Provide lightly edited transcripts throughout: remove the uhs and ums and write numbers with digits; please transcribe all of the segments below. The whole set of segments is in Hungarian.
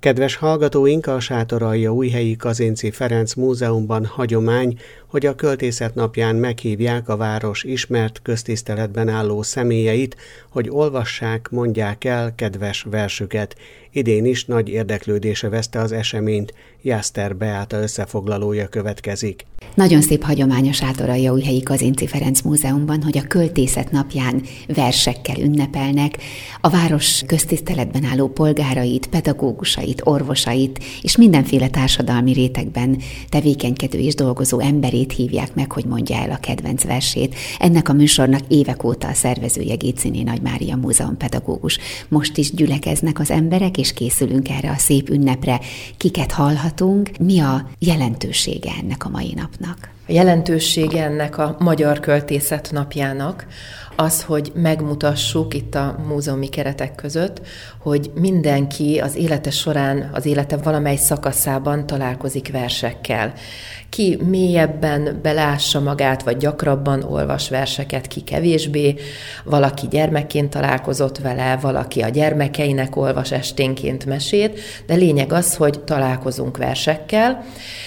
Kedves hallgatóink, a Sátoraljaújhelyi Kazinczy Ferenc Múzeumban hagyomány, hogy a költészet napján meghívják a város ismert köztiszteletben álló személyeit, hogy olvassák, mondják el kedves versüket. Idén is nagy érdeklődés övezte az eseményt. Jászter Beáta összefoglalója következik. Nagyon szép hagyomány a Sátoraljaújhelyi Kazinczy Ferenc Múzeumban, hogy a költészet napján versekkel ünnepelnek, a város köztiszteletben álló polgárait, pedagógusait, orvosait és mindenféle társadalmi rétegben tevékenykedő és dolgozó emberét hívják meg, hogy mondja el a kedvenc versét. Ennek a műsornak évek óta a szervezője Gécziner Nagy Mária múzeumpedagógus. Most is gyülekeznek az emberek, és készülünk erre a szép ünnepre. Kiket hallhatunk? Mi a jelentősége ennek a mai napnak? A jelentősége ennek a Magyar Költészet Napjának az, hogy megmutassuk itt a múzeumi keretek között, hogy mindenki az élete során, az élete valamely szakaszában találkozik versekkel. Ki mélyebben belássa magát, vagy gyakrabban olvas verseket, ki kevésbé, valaki gyermekként találkozott vele, valaki a gyermekeinek olvas esténként mesét, de lényeg az, hogy találkozunk versekkel,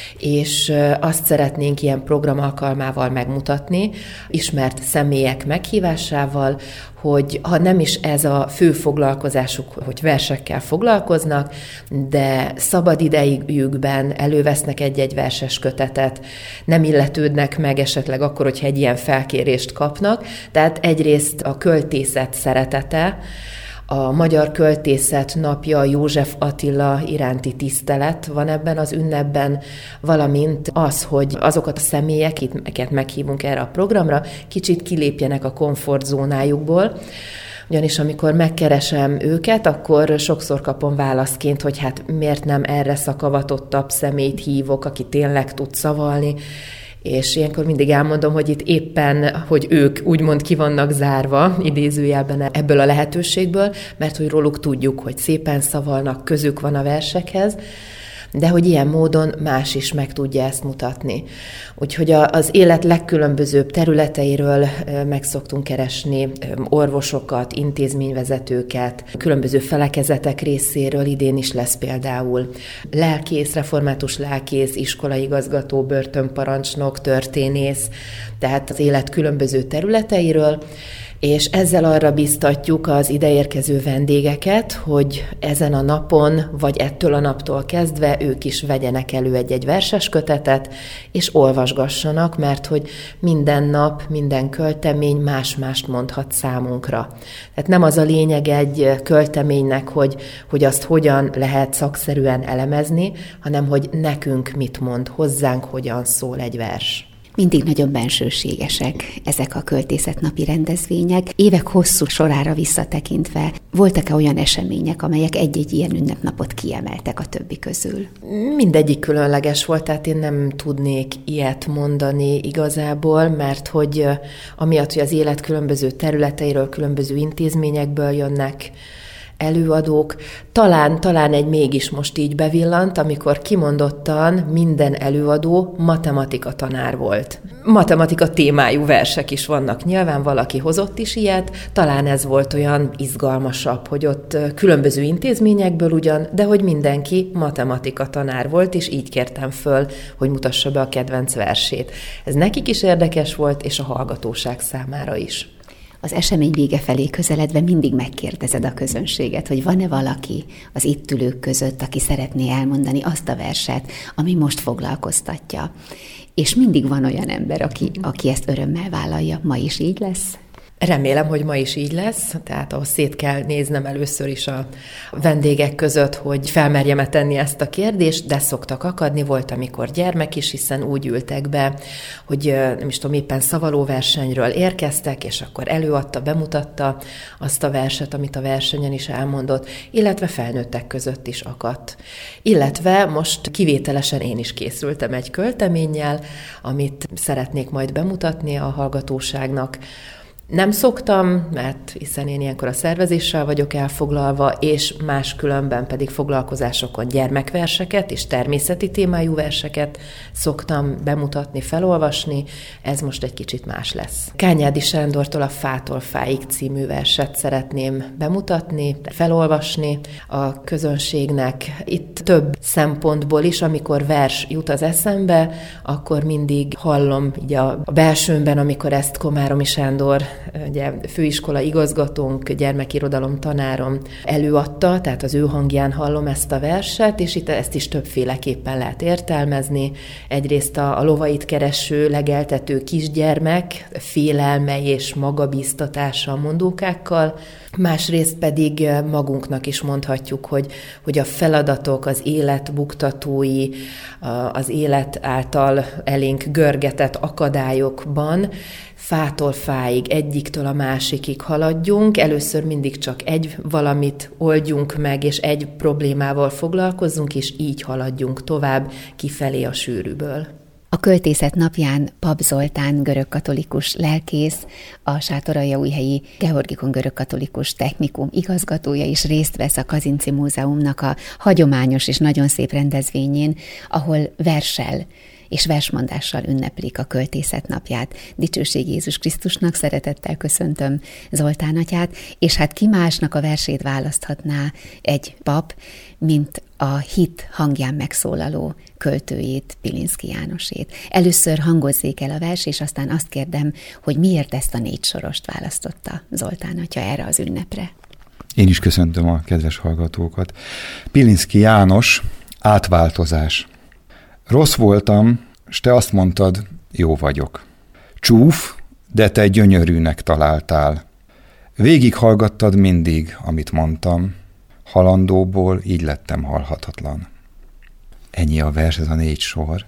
és azt szeretnénk ilyen program alkalmával megmutatni, ismert személyek meghívásával, hogy ha nem is ez a fő foglalkozásuk, hogy versekkel foglalkoznak, de szabad idejükben elővesznek egy-egy verses kötetet, nem illetődnek meg esetleg akkor, hogyha egy ilyen felkérést kapnak. Tehát egyrészt a költészet szeretete, a Magyar Költészet Napja, József Attila iránti tisztelet van ebben az ünnepben, valamint az, hogy azokat a személyeket meghívunk erre a programra, kicsit kilépjenek a komfortzónájukból, ugyanis amikor megkeresem őket, akkor sokszor kapom válaszként, hogy hát miért nem erre szakavatottabb személyt hívok, aki tényleg tud szavalni, és ilyenkor mindig elmondom, hogy itt éppen, hogy ők úgymond ki vannak zárva, idézőjelben ebből a lehetőségből, mert hogy róluk tudjuk, hogy szépen szavalnak, közük van a versekhez, de hogy ilyen módon más is meg tudja ezt mutatni. Úgyhogy az élet legkülönbözőbb területeiről meg szoktunk keresni orvosokat, intézményvezetőket, különböző felekezetek részéről, idén is lesz például lelkész, református lelkész, iskolaigazgató, börtönparancsnok, történész, tehát az élet különböző területeiről, és ezzel arra biztatjuk az ideérkező vendégeket, hogy ezen a napon, vagy ettől a naptól kezdve ők is vegyenek elő egy-egy verses kötetet, és olvasgassanak, mert hogy minden nap, minden költemény más-mást mondhat számunkra. Tehát nem az a lényeg egy költeménynek, hogy azt hogyan lehet szakszerűen elemezni, hanem hogy nekünk mit mond, hozzánk hogyan szól egy vers. Mindig nagyon bensőségesek ezek a költészetnapi rendezvények. Évek hosszú sorára visszatekintve voltak-e olyan események, amelyek egy-egy ilyen ünnepnapot kiemeltek a többi közül? Mindegyik különleges volt, tehát én nem tudnék ilyet mondani igazából, mert hogy amiatt, hogy az élet különböző területeiről, különböző intézményekből jönnek előadók, talán egy mégis most így bevillant, amikor kimondottan minden előadó matematika tanár volt. Matematika témájú versek is vannak nyilván, valaki hozott is ilyet, talán ez volt olyan izgalmasabb, hogy ott különböző intézményekből ugyan, de hogy mindenki matematika tanár volt, és így kértem föl, hogy mutassa be a kedvenc versét. Ez nekik is érdekes volt, és a hallgatóság számára is. Az esemény vége felé közeledve mindig megkérdezed a közönséget, hogy van-e valaki az itt ülők között, aki szeretné elmondani azt a verset, ami most foglalkoztatja. És mindig van olyan ember, aki ezt örömmel vállalja. Ma is így lesz? Remélem, hogy ma is így lesz, tehát ahhoz szét kell néznem először is a vendégek között, hogy felmerjem-e tenni ezt a kérdést, de szoktak akadni, volt amikor gyermek is, hiszen úgy ültek be, hogy nem is tudom, éppen szavalóversenyről érkeztek, és akkor előadta, bemutatta azt a verset, amit a versenyen is elmondott, illetve felnőttek között is akadt. Illetve most kivételesen én is készültem egy költeménnyel, amit szeretnék majd bemutatni a hallgatóságnak. Nem szoktam, mert hiszen én ilyenkor a szervezéssel vagyok elfoglalva, és máskülönben pedig foglalkozásokon gyermekverseket és természeti témájú verseket szoktam bemutatni, felolvasni. Ez most egy kicsit más lesz. Kányádi Sándortól a Fától fáig című verset szeretném bemutatni, felolvasni a közönségnek. Itt több szempontból is, amikor vers jut az eszembe, akkor mindig hallom így a belsőmben, amikor ezt Komáromi Sándor, ugye főiskola igazgatónk, gyermekirodalom tanárom előadta, tehát az ő hangján hallom ezt a verset, és itt ezt is többféleképpen lehet értelmezni. Egyrészt a lovait kereső, legeltető kisgyermek félelme és magabíztatása a mondókákkal, másrészt pedig magunknak is mondhatjuk, hogy a feladatok, az élet buktatói, az élet által elénk görgetett akadályokban fától fáig, egyiktől a másikig haladjunk. Először mindig csak egy valamit oldjunk meg, és egy problémával foglalkozzunk, és így haladjunk tovább kifelé a sűrűből. A Költészet napján Pap Zoltán görögkatolikus lelkész, a Sátoraljaújhelyi Georgikon görögkatolikus technikum igazgatója is részt vesz a Kazinczy Múzeumnak a hagyományos és nagyon szép rendezvényén, ahol verssel és versmondással ünneplik a Költészet napját. Dicsőség Jézus Krisztusnak, szeretettel köszöntöm Zoltán atyát, és hát ki másnak a versét választhatná egy pap, mint a hit hangján megszólaló költőjét, Pilinszky Jánosét. Először hangozzék el a vers, és aztán azt kérdem, hogy miért ezt a 4 sorost választotta Zoltán atya erre az ünnepre. Én is köszöntöm a kedves hallgatókat. Pilinszky János, Átváltozás. Rossz voltam, s te azt mondtad, jó vagyok. Csúf, de te gyönyörűnek találtál. Végighallgattad mindig, amit mondtam. Halandóból így lettem halhatatlan. Ennyi a vers, ez a 4 sor,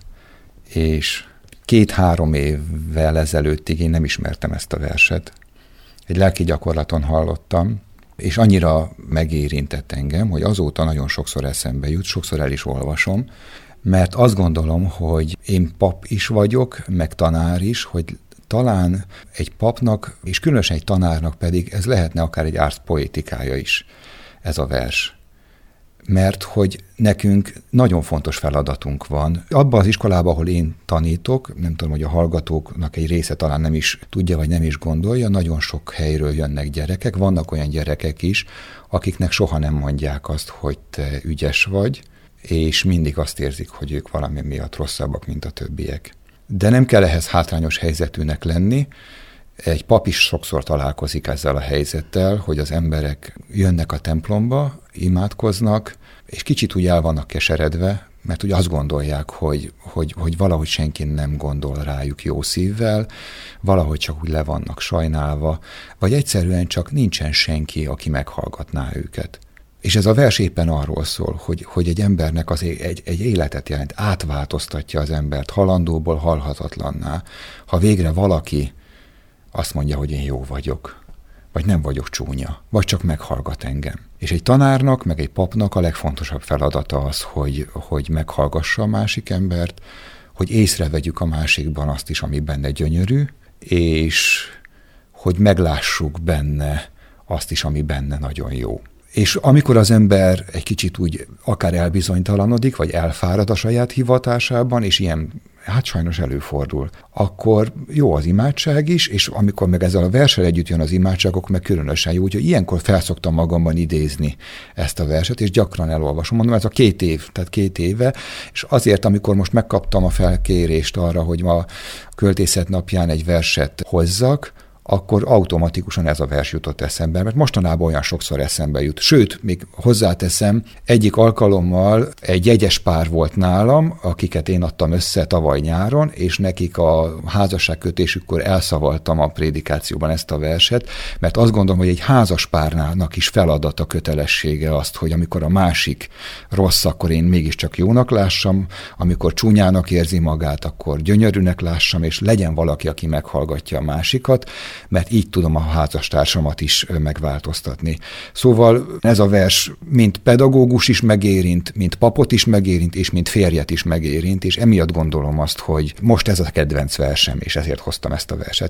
és 2-3 évvel ezelőttig én nem ismertem ezt a verset. Egy lelki gyakorlaton hallottam, és annyira megérintett engem, hogy azóta nagyon sokszor eszembe jut, sokszor el is olvasom, mert azt gondolom, hogy én pap is vagyok, meg tanár is, hogy talán egy papnak, és különösen egy tanárnak pedig ez lehetne akár egy árszpoétikája is, ez a vers. Mert hogy nekünk nagyon fontos feladatunk van. Abban az iskolában, ahol én tanítok, nem tudom, hogy a hallgatóknak egy része talán nem is tudja, vagy nem is gondolja, nagyon sok helyről jönnek gyerekek. Vannak olyan gyerekek is, akiknek soha nem mondják azt, hogy te ügyes vagy, és mindig azt érzik, hogy ők valami miatt rosszabbak, mint a többiek. De nem kell ehhez hátrányos helyzetűnek lenni. Egy pap is sokszor találkozik ezzel a helyzettel, hogy az emberek jönnek a templomba, imádkoznak, és kicsit úgy el vannak keseredve, mert úgy azt gondolják, hogy valahogy senki nem gondol rájuk jó szívvel, valahogy csak úgy le vannak sajnálva, vagy egyszerűen csak nincsen senki, aki meghallgatná őket. És ez a vers éppen arról szól, hogy egy embernek egy életet jelent, átváltoztatja az embert halandóból halhatatlanná, ha végre valaki azt mondja, hogy én jó vagyok, vagy nem vagyok csúnya, vagy csak meghallgat engem. És egy tanárnak, meg egy papnak a legfontosabb feladata az, hogy meghallgassa a másik embert, hogy észrevegyük a másikban azt is, ami benne gyönyörű, és hogy meglássuk benne azt is, ami benne nagyon jó. És amikor az ember egy kicsit úgy akár elbizonytalanodik, vagy elfárad a saját hivatásában, és ilyen, hát sajnos előfordul, akkor jó az imádság is, és amikor meg ezzel a verssel együtt jön az imádságok, meg különösen jó, úgyhogy ilyenkor felszoktam magamban idézni ezt a verset, és gyakran elolvasom. Mondom, ez a 2 év, tehát 2 éve, és azért, amikor most megkaptam a felkérést arra, hogy ma Költészet napján egy verset hozzak, akkor automatikusan ez a vers jutott eszembe, mert mostanában olyan sokszor eszembe jut. Sőt, még hozzáteszem, egyik alkalommal egy jegyes pár volt nálam, akiket én adtam össze tavaly nyáron, és nekik a házasságkötésükkor elszavaltam a prédikációban ezt a verset, mert azt gondolom, hogy egy házas párnak is feladata, kötelessége azt, hogy amikor a másik rossz, akkor én mégiscsak jónak lássam, amikor csúnyának érzi magát, akkor gyönyörűnek lássam, és legyen valaki, aki meghallgatja a másikat, mert így tudom a házastársamat is megváltoztatni. Szóval ez a vers mint pedagógus is megérint, mint papot is megérint, és mint férjet is megérint, és emiatt gondolom azt, hogy most ez a kedvenc versem, és ezért hoztam ezt a verset.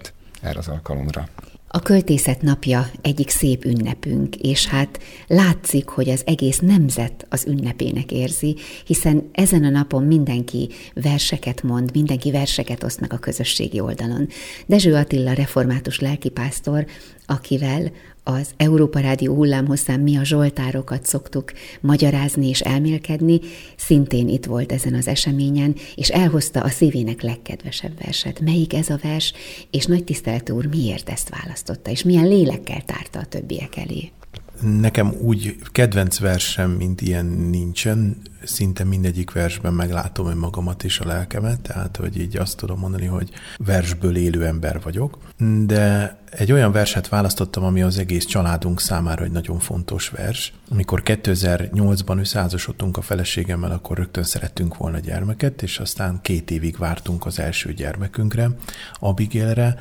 erre az alkalomra. A költészet napja egyik szép ünnepünk, és hát látszik, hogy az egész nemzet az ünnepének érzi, hiszen ezen a napon mindenki verseket mond, mindenki verseket oszt meg a közösségi oldalon. Dezső Attila református lelkipásztor, akivel az Európa Rádió hullámhosszán mi a zsoltárokat szoktuk magyarázni és elmélkedni, szintén itt volt ezen az eseményen, és elhozta a szívének legkedvesebb verset. Melyik ez a vers, és nagy tiszteletű úr miért ezt választotta, és milyen lélekkel tárta a többiek elé? Nekem úgy kedvenc versem, mint ilyen nincsen, szinte mindegyik versben meglátom önmagamat és a lelkemet, tehát hogy így azt tudom mondani, hogy versből élő ember vagyok, de egy olyan verset választottam, ami az egész családunk számára egy nagyon fontos vers. Amikor 2008-ban összeházasodtunk a feleségemmel, akkor rögtön szerettünk volna gyermeket, és aztán 2 évig vártunk az első gyermekünkre, Abigailre,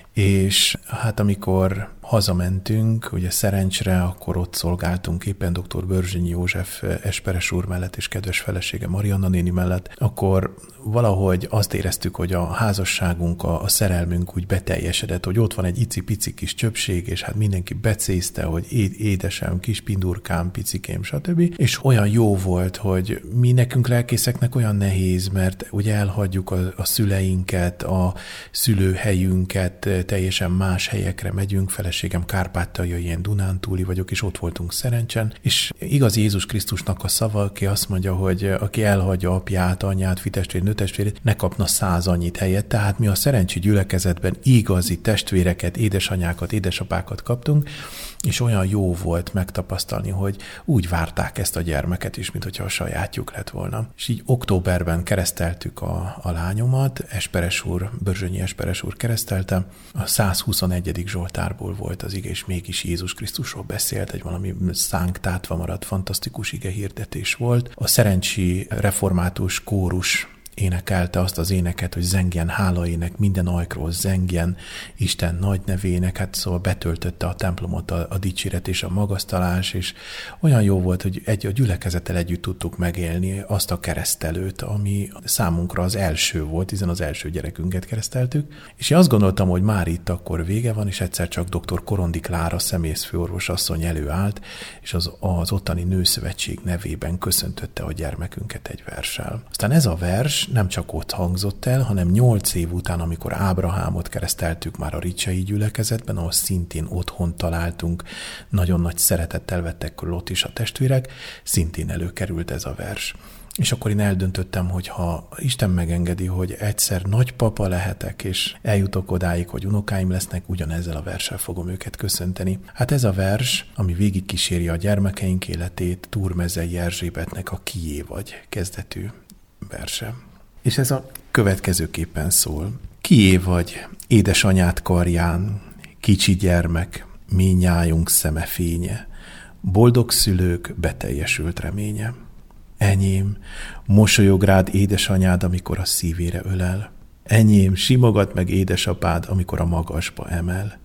és hát amikor hazamentünk, ugye Szerencsre, akkor ott szolgáltunk éppen dr. Börzsényi József esperes úr mellett és kedves felesége Marianna néni mellett, akkor valahogy azt éreztük, hogy a házasságunk, a szerelmünk úgy beteljesedett, hogy ott van egy icipici kis csöpség, és hát mindenki becézte, hogy édesem, kis pindurkám, picikém, stb. És olyan jó volt, hogy mi nekünk lelkészeknek olyan nehéz, mert ugye elhagyjuk a szüleinket, a szülőhelyünket, teljesen más helyekre megyünk, feleségem Kárpátaljai, ilyen Dunántúli vagyok, és ott voltunk Szerencsen, és igaz Jézus Krisztusnak a szava, aki azt mondja, hogy aki elhagyja apját, anyját, fitestvérét, nőtestvérét, ne kapna 100 annyit helyet, tehát mi a szerencsi gyülekezetben igazi testvéreket, édesanyákat, édesapákat kaptunk, és olyan jó volt megtapasztalni, hogy úgy várták ezt a gyermeket is, mint hogyha a sajátjuk lett volna. És így októberben kereszteltük a lányomat, Esperes úr, Börzsönyi Esperes úr keresztelte, a 121. Zsoltárból volt az ige, és mégis Jézus Krisztusról beszélt, egy valami szánk tátva maradt, fantasztikus ige hirdetés volt. A szerencsi református kórus énekelte azt az éneket, hogy zengjen hálaének, minden ajkról zengjen Isten nagy nevének, hát szóval betöltötte a templomot a dicséret és a magasztalás, és olyan jó volt, hogy a gyülekezettel együtt tudtuk megélni azt a keresztelőt, ami számunkra az első volt, hiszen az első gyerekünket kereszteltük, és én azt gondoltam, hogy már itt akkor vége van, és egyszer csak dr. Korondi Klára szemészfőorvos asszony előállt, és az ottani nőszövetség nevében köszöntötte a gyermekünket egy verssel. Aztán ez a vers nem csak ott hangzott el, hanem 8 év után, amikor Ábrahámot kereszteltük már a ricsai gyülekezetben, ahol szintén otthon találtunk, nagyon nagy szeretettel vettek körül ott is a testvérek, szintén előkerült ez a vers. És akkor én eldöntöttem, hogy ha Isten megengedi, hogy egyszer nagypapa lehetek, és eljutok odáig, hogy unokáim lesznek, ugyanezzel a verssel fogom őket köszönteni. Hát ez a vers, ami végigkíséri a gyermekeink életét, Túrmezei Erzsébetnek a Kié vagy kezdetű verse. És ez a következőképpen szól. Kié vagy édesanyád karján, kicsi gyermek, minnyájunk szeme fénye, boldog szülők beteljesült reménye. Enyém, mosolyog rád édesanyád, amikor a szívére ölel. Enyém, simogat meg édesapád, amikor a magasba emel.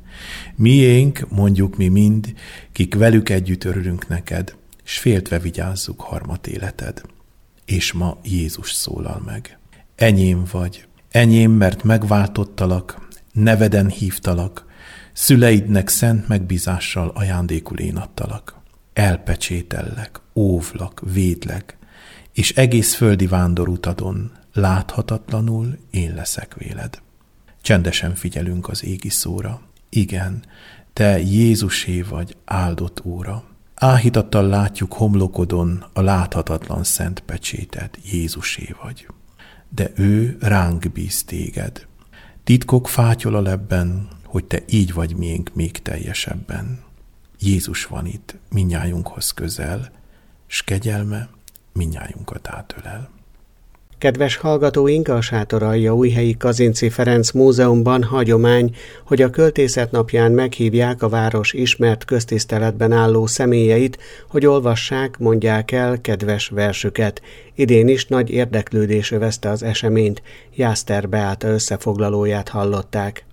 Miénk, mondjuk mi mind, kik velük együtt örülünk neked, s féltve vigyázzuk harmat életed. És ma Jézus szólal meg. Enyém vagy, enyém, mert megváltottalak, neveden hívtalak, szüleidnek szent megbízással ajándékul én adtalak. Elpecsétellek, óvlak, védlek, és egész földi vándorutadon láthatatlanul én leszek véled. Csendesen figyelünk az égi szóra. Igen, te Jézusé vagy, áldott óra. Áhítattal látjuk homlokodon a láthatatlan szent pecsétet, Jézusé vagy. De ő ránk bíz téged. Titkok fátyol a lebben, hogy te így vagy miénk még teljesebben. Jézus van itt, minnyájunkhoz közel, s kegyelme minnyájunkat átölel. Kedves hallgatóink, a Sátoraljaújhelyi Kazinczy Ferenc Múzeumban hagyomány, hogy a költészet napján meghívják a város ismert köztiszteletben álló személyeit, hogy olvassák, mondják el kedves versüket. Idén is nagy érdeklődés övezte az eseményt, Jászter Beáta összefoglalóját hallották.